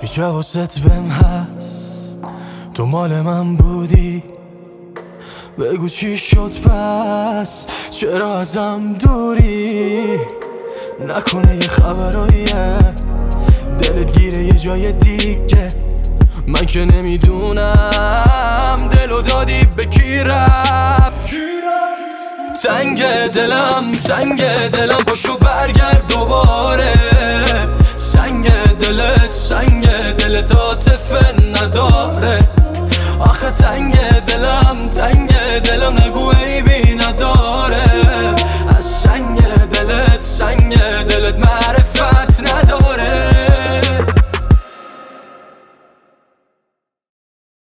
حواست بهم هست، تو مال من بودی. بگو چی شد پس، چرا ازم دوری؟ نکنه یه خبراییه دلت گیره یه جای دیگه. من که نمیدونم دلو دادی به کی رفت. تنگ دلم پاشو برگرد دوباره. سنگ دلت عاطفه نداره. آخه تنگ دلم نگو ای